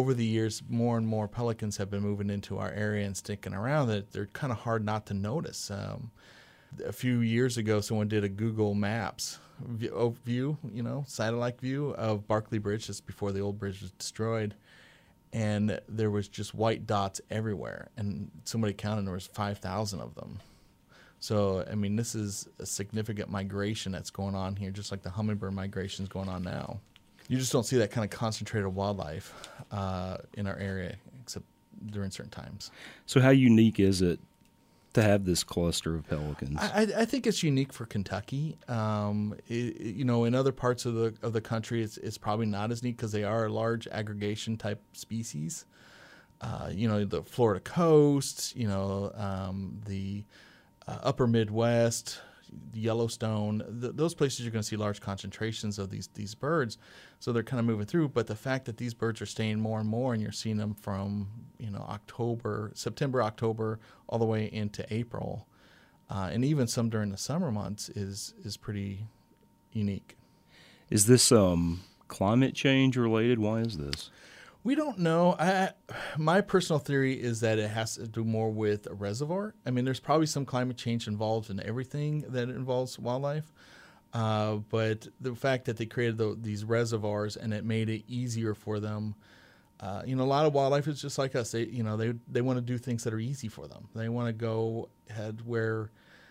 over the years, more and more pelicans have been moving into our area and sticking around. That they're kind of hard not to notice. A few years ago, someone did a Google Maps view, satellite view of Barkley Bridge just before the old bridge was destroyed, and there was just white dots everywhere. And somebody counted there was 5,000 of them. So, I mean, this is a significant migration that's going on here, just like the hummingbird migration is going on now. You just don't see that kind of concentrated wildlife in our area, except during certain times. So how unique is it to have this cluster of pelicans? I think it's unique for Kentucky. In other parts of the country, it's probably not as neat because they are a large aggregation type species. The Florida coast, the upper Midwest, Yellowstone, those places you're going to see large concentrations of these birds. So they're kind of moving through. But the fact that these birds are staying more and more, and you're seeing them from September, October, all the way into April, and even some during the summer months is pretty unique. Is this climate change related? Why is this? We don't know. My personal theory is that it has to do more with a reservoir. I mean, there's probably some climate change involved in everything that involves wildlife. But the fact that they created these reservoirs and it made it easier for them. A lot of wildlife is just like us. They want to do things that are easy for them. They want to go ahead where,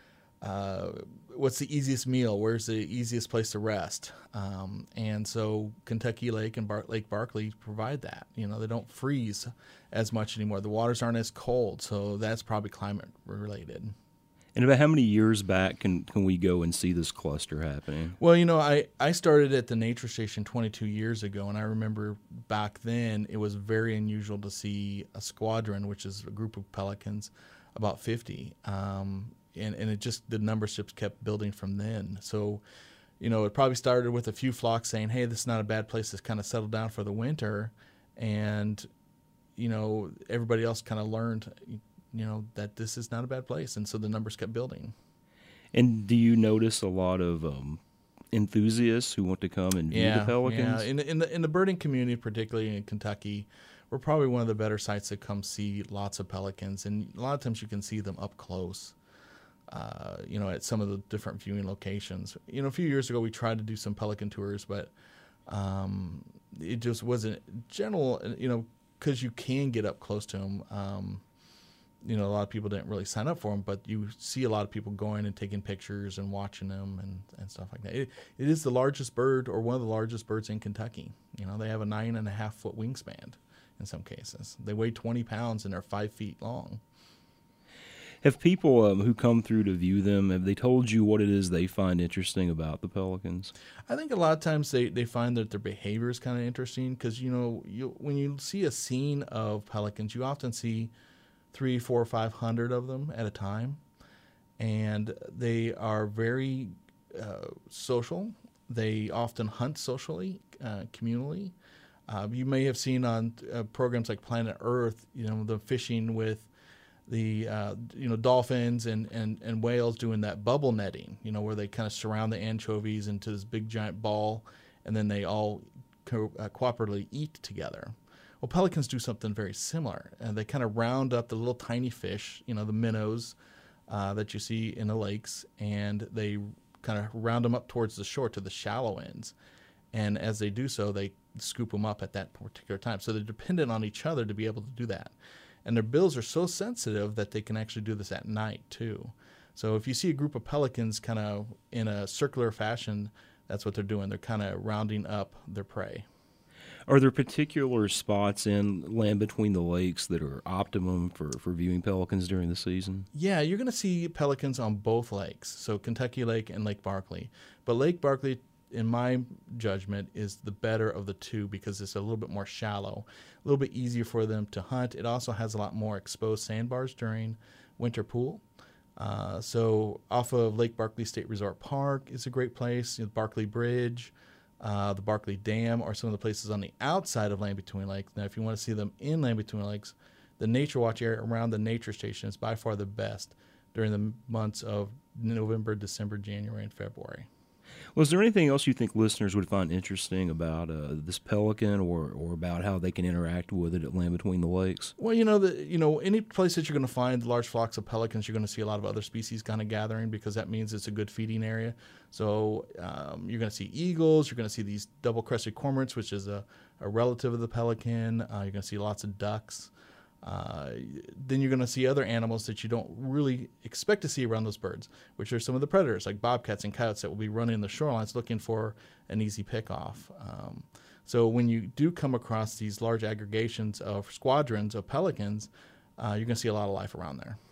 what's the easiest meal? Where's the easiest place to rest? And so Kentucky Lake and Lake Barkley provide that. They don't freeze as much anymore. The waters aren't as cold, so that's probably climate related. And about how many years back can we go and see this cluster happening? Well, I started at the Nature Station 22 years ago, and I remember back then it was very unusual to see a squadron, which is a group of pelicans, about 50. And it just, the numbers just kept building from then. So, it probably started with a few flocks saying, hey, this is not a bad place to kind of settle down for the winter. And, everybody else kind of learned, that this is not a bad place. And so the numbers kept building. And do you notice a lot of enthusiasts who want to come and view the pelicans? Yeah. In the birding community, particularly in Kentucky, we're probably one of the better sites to come see lots of pelicans. And a lot of times you can see them up close. At some of the different viewing locations. A few years ago we tried to do some pelican tours, but it just wasn't general, because you can get up close to them. A lot of people didn't really sign up for them, but you see a lot of people going and taking pictures and watching them and stuff like that. It is the largest bird, or one of the largest birds in Kentucky. They have a 9.5-foot wingspan in some cases. They weigh 20 pounds and they're 5 feet long. Have people who come through to view them, have they told you what it is they find interesting about the pelicans? I think a lot of times they find that their behavior is kind of interesting because, when you see a scene of pelicans, you often see 300, 400, 500 of them at a time. And they are very social. They often hunt socially, communally. You may have seen on programs like Planet Earth, the fishing with the dolphins and whales doing that bubble netting, where they kind of surround the anchovies into this big giant ball, and then they all cooperatively eat together. Well, pelicans do something very similar, and they kind of round up the little tiny fish, the minnows that you see in the lakes, and they kind of round them up towards the shore to the shallow ends. And as they do so, they scoop them up at that particular time. So they're dependent on each other to be able to do that. And their bills are so sensitive that they can actually do this at night, too. So if you see a group of pelicans kind of in a circular fashion, that's what they're doing. They're kind of rounding up their prey. Are there particular spots in Land Between the Lakes that are optimum for viewing pelicans during the season? Yeah, you're going to see pelicans on both lakes, so Kentucky Lake and Lake Barkley. But Lake Barkley, in my judgment, is the better of the two because it's a little bit more shallow, a little bit easier for them to hunt. It also has a lot more exposed sandbars during winter pool. So off of Lake Barkley State Resort Park is a great place. Barkley Bridge, the Barkley Dam are some of the places on the outside of Land Between Lakes. Now, if you want to see them in Land Between Lakes, the Nature Watch area around the Nature Station is by far the best during the months of November, December, January, and February. Was there anything else you think listeners would find interesting about this pelican, or about how they can interact with it at Land Between the Lakes? Well, any place that you're going to find large flocks of pelicans, you're going to see a lot of other species kind of gathering, because that means it's a good feeding area. So you're going to see eagles. You're going to see these double-crested cormorants, which is a relative of the pelican. You're going to see lots of ducks. Then you're going to see other animals that you don't really expect to see around those birds, which are some of the predators like bobcats and coyotes that will be running the shorelines looking for an easy pick-off. So when you do come across these large aggregations of squadrons of pelicans, you're going to see a lot of life around there.